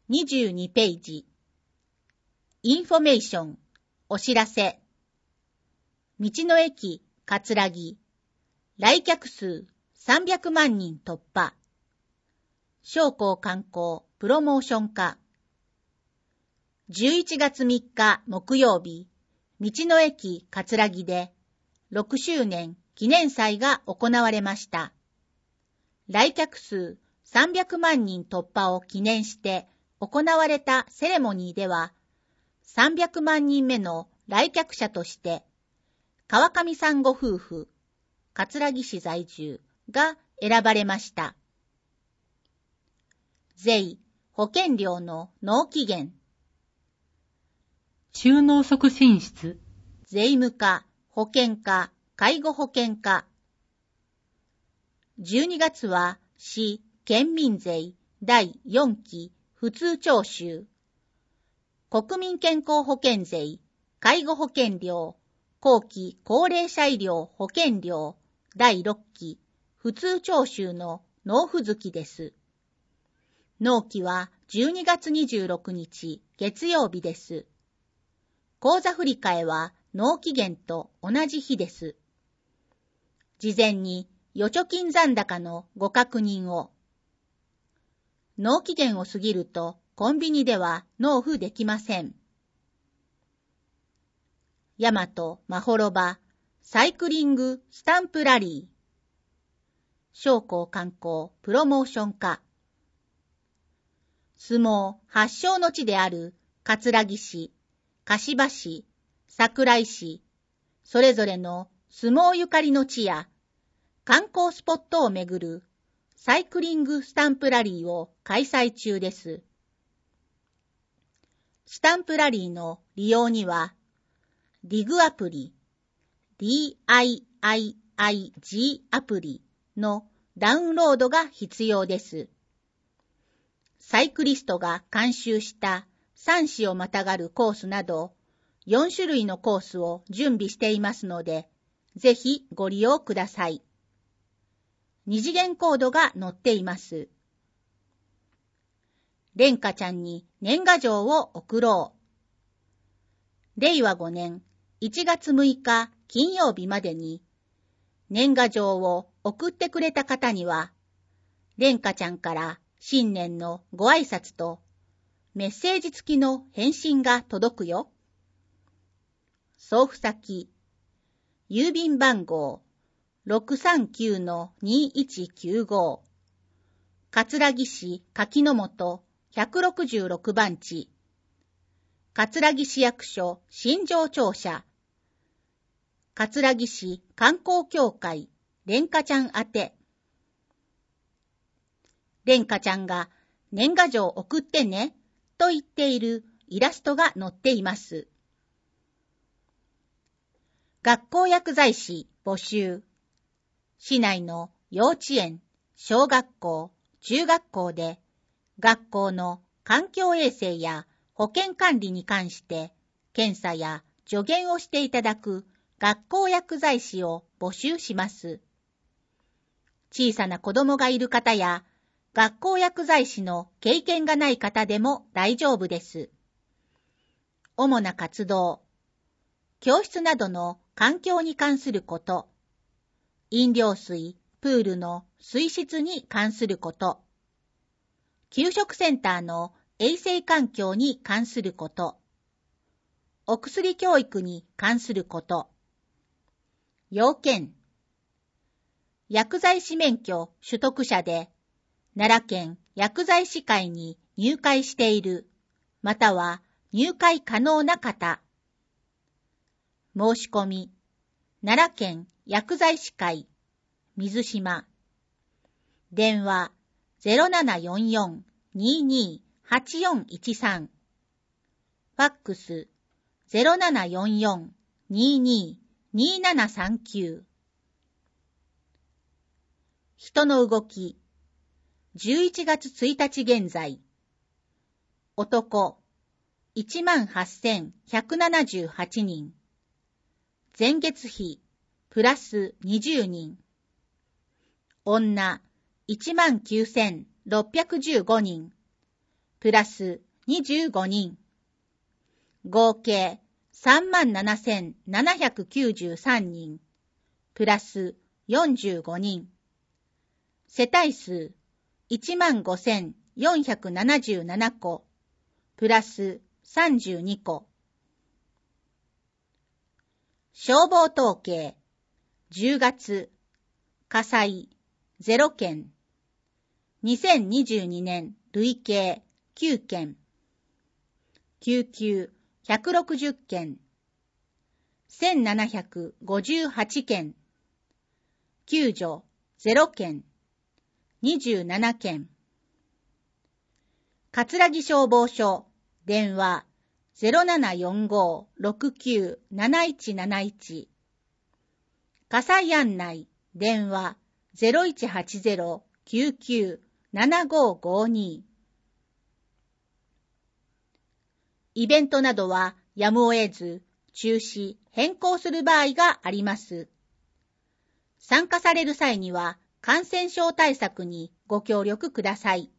22ページ。インフォメーション、お知らせ。道の駅、葛城。来客数300万人突破。商工観光プロモーション課。11月3日木曜日、道の駅葛城で6周年記念祭が行われました。来客数300万人突破を記念して行われたセレモニーでは、300万人目の来客者として、川上さんご夫婦、葛城市在住が選ばれました。税、保険料の納期限。 就農促進室。 税務課、保険課、介護保険課。12月は市県民税第4期普通徴収。国民健康保険税、介護保険料、後期高齢者医療保険料第6期普通徴収の納付月です。納期は12月26日月曜日です。口座振替は納期限と同じ日です。事前に預貯金残高のご確認を。納期限を過ぎるとコンビニでは納付できません。大和まほろばサイクリングスタンプラリー。商工観光プロモーション課。相撲発祥の地である葛城市、柏市、桜井市、それぞれの相撲ゆかりの地や観光スポットをめぐるサイクリングスタンプラリーを開催中です。スタンプラリーの利用には、DIG アプリ、DIIIG アプリのダウンロードが必要です。サイクリストが監修した3市をまたがるコースなど、4種類のコースを準備していますので、ぜひご利用ください。二次元コードが載っています。蓮華ちゃんに年賀状を送ろう。令和5年1月6日金曜日までに、年賀状を送ってくれた方には、蓮華ちゃんから新年のご挨拶とメッセージ付きの返信が届くよ。送付先、郵便番号 639-2195 葛城市柿の本166番地、葛城市役所新庄庁舎、葛城市観光協会蓮華ちゃん宛て。蓮華ちゃんが年賀状送ってねと言っているイラストが載っています。学校薬剤師募集。市内の幼稚園、小学校、中学校で学校の環境衛生や保健管理に関して検査や助言をしていただく学校薬剤師を募集します。小さな子供がいる方や学校薬剤師の経験がない方でも大丈夫です。主な活動、教室などの環境に関すること、飲料水、プールの水質に関すること、給食センターの衛生環境に関すること、お薬教育に関すること。要件、薬剤師免許取得者で、奈良県薬剤師会に入会している、または入会可能な方。申し込み、奈良県薬剤師会、水島。電話0744-22-8413。ファックス0744-22-2739。人の動き。11月1日現在。男、18,178 人。前月比、プラス20人。女、19,615 人。 プラス25人。合計 37,793 人。プラス45人。世帯数 15,477 戸。プラス32戸。消防統計。10月。火災0件。2022年累計9件。救急160件。1758件。救助0件。27件。葛城消防署電話 0745-697171 火災案内電話 0180-99-7552 イベントなどはやむを得ず中止・変更する場合があります。参加される際には感染症対策にご協力ください。